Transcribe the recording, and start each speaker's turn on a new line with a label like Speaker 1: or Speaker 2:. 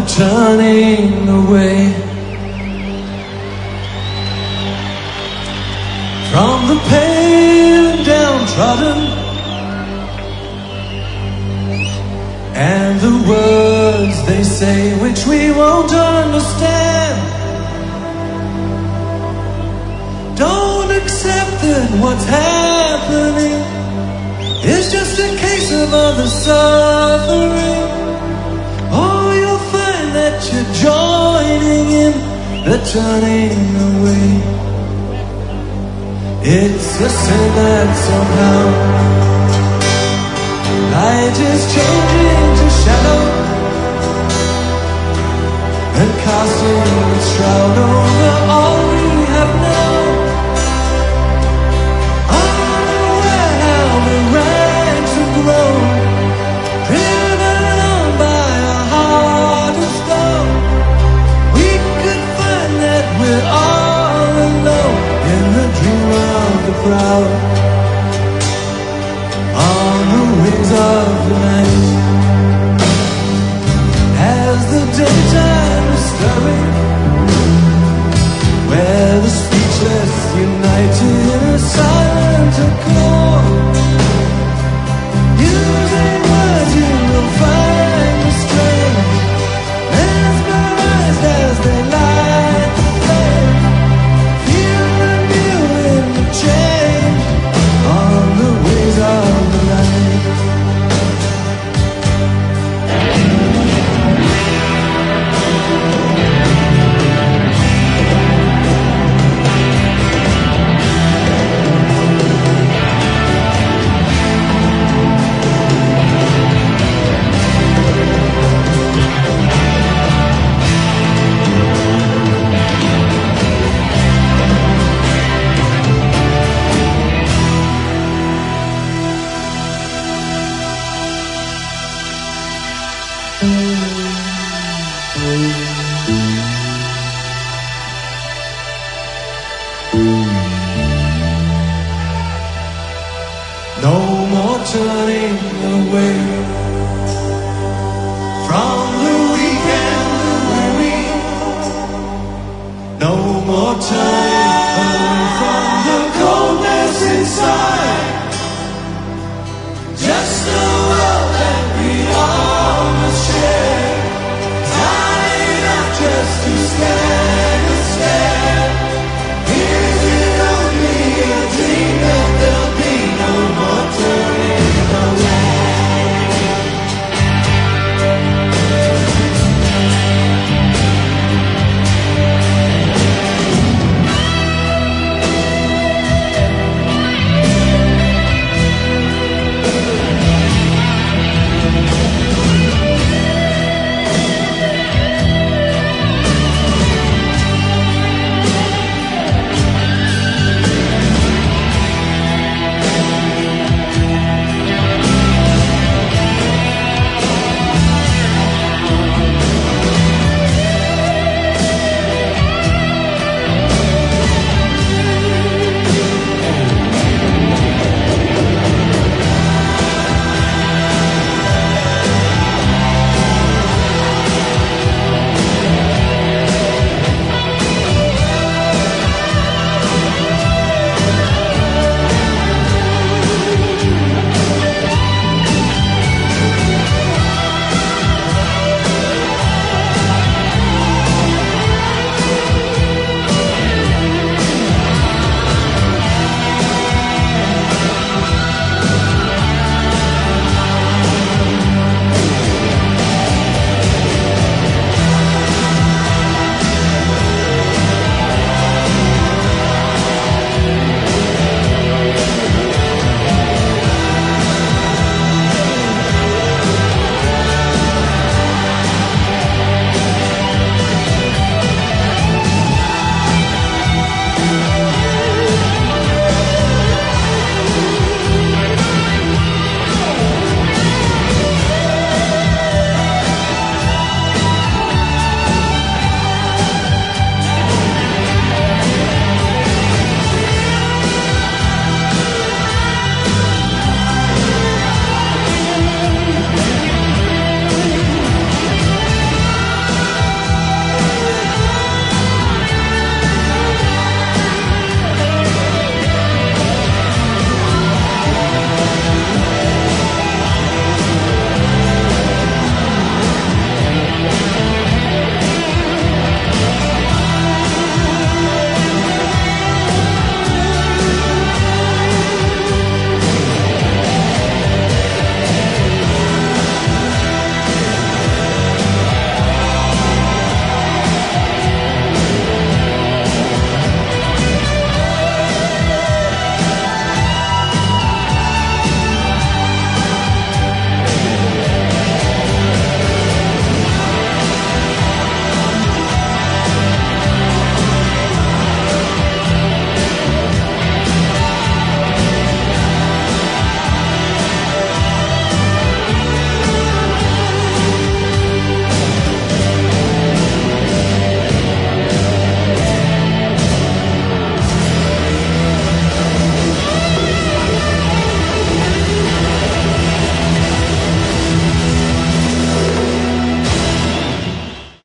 Speaker 1: turning away from the pale and downtrodden, and the words they say which we won't understand. Don't accept that what's happening is just a case of other suffering. Oh, you'll find that you're joining in the turning away. It's a sin that somehow light is changing to shadow and casting its shroud over all we have known. Unaware how the ranks have grown, driven on by a heart of stone. We could find that we're all alone in the dream of the crowd, on the wings of the night. As the daytime is stirring, where the speechless unite in a silent accord, using words you will find the strange, mesmerized as they light the flame. Feel the new in the change, on the wings of the night. No more turning away.